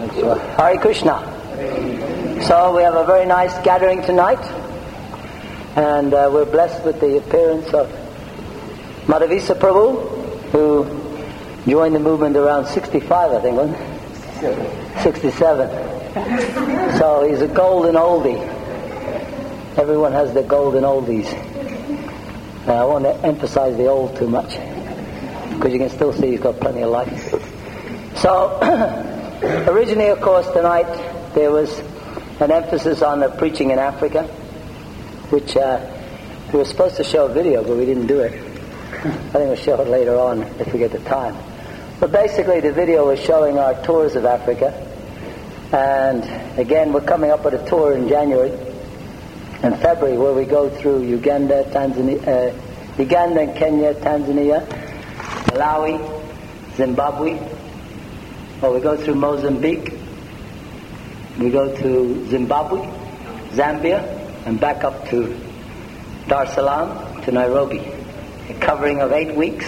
Hare Krishna. So we have a very nice gathering tonight, and we're blessed with the appearance of Madhavisa Prabhu, who joined the movement around 65, I think, wasn't it? 67. So he's a golden oldie. Everyone has their golden oldies. I won't emphasize the old too much, because you can still see he's got plenty of life. So, originally, of course, tonight there was an emphasis on the preaching in Africa, which we were supposed to show a video, but we didn't do it. I think we'll show it later on if we get the time. But basically, the video was showing our tours of Africa. And again, we're coming up with a tour in January and February where we go through Uganda, Uganda and Kenya, Tanzania, Malawi, Zimbabwe. Or we go through Mozambique, we go to Zimbabwe, Zambia, and back up to Dar es Salaam, to Nairobi. A covering of 8 weeks.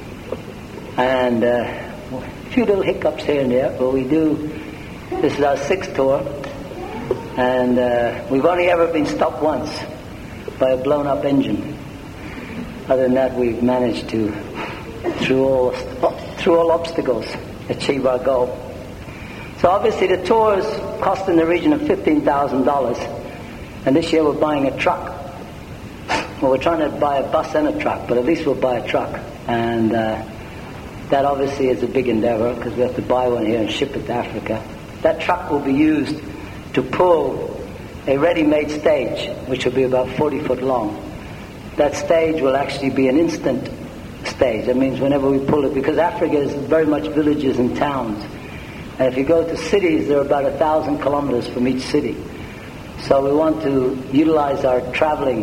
And a few little hiccups here and there, but we do. This is our 6th tour, and we've only ever been stopped once by a blown-up engine. Other than that, we've managed to, through all obstacles, achieve our goal. So obviously the tours cost in the region of $15,000, and this year we're buying a truck. Well, we're trying to buy a bus and a truck, but at least we'll buy a truck. And that obviously is a big endeavor, because we have to buy one here and ship it to Africa. That truck will be used to pull a ready-made stage, which will be about 40 foot long. That stage will actually be an instant stage. That means whenever we pull it, because Africa is very much villages and towns. And if you go to cities, there are about 1,000 kilometers from each city. So we want to utilize our traveling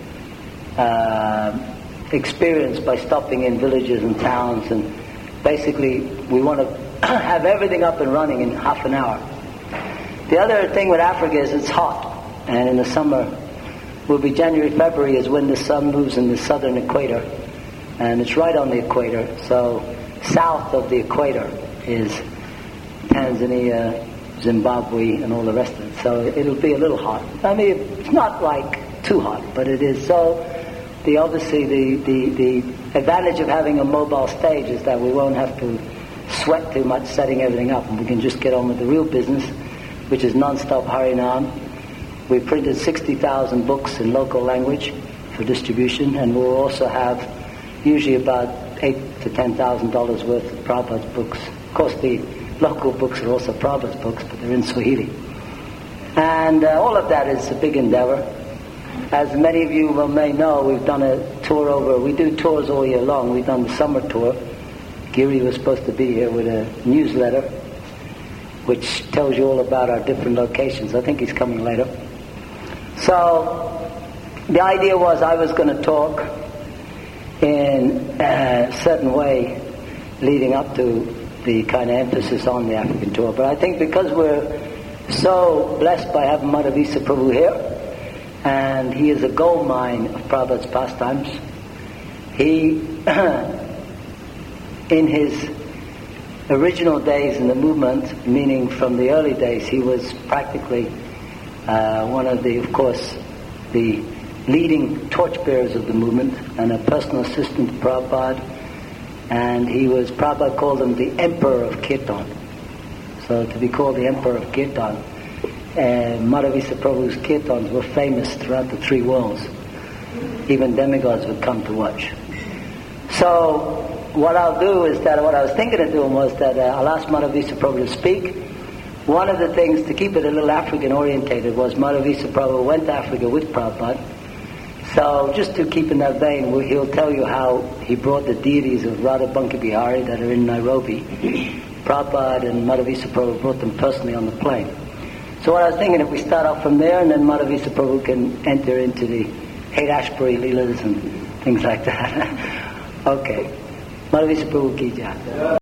experience by stopping in villages and towns, and basically we want to have everything up and running in half an hour. The other thing with Africa is it's hot, and in the summer will be January, February is when the sun moves in the southern equator, and it's right on the equator. So south of the equator is Tanzania, Zimbabwe, and all the rest of it. So it'll be a little hot. I mean, it's not like too hot, but it is. So the advantage of having a mobile stage is that we won't have to sweat too much setting everything up, and we can just get on with the real business, which is non-stop Harinam. We printed 60,000 books in local language for distribution, and we'll also have usually about $8,000 to $10,000 worth of Prabhupada's books. Of course, the local books are also Prabhupada's books, but they're in Swahili. And all of that is a big endeavor. As many of you may know, we've done a tour we do tours all year long. We've done the summer tour. Giri was supposed to be here with a newsletter which tells you all about our different locations. I think he's coming later. So the idea was I was going to talk in a certain way leading up to the kind of emphasis on the African tour. But I think because we're so blessed by having Madhavisa Prabhu here, and he is a gold mine of Prabhupada's pastimes, he in his original days in the movement, meaning from the early days, he was practically one of the, of course, the leading torchbearers of the movement and a personal assistant to Prabhupada. And Prabhupada called him the Emperor of Kirtan. So to be called the Emperor of Kirtan, Madhavisa Prabhu's Kirtans were famous throughout the 3 worlds. Even demigods would come to watch. So what I'll do is that what I was thinking of doing was that I'll ask Madhavisa Prabhu to speak. One of the things to keep it a little African orientated was Madhavisa Prabhu went to Africa with Prabhupada. So just to keep in that vein, he'll tell you how he brought the deities of Radha Banka Bihari that are in Nairobi. Prabhupada and Madhavisa Prabhu brought them personally on the plane. So what I was thinking, if we start off from there, and then Madhavisa Prabhu can enter into the Haight-Ashbury Leelas and things like that. Okay. Madhavisa Prabhu ki jai.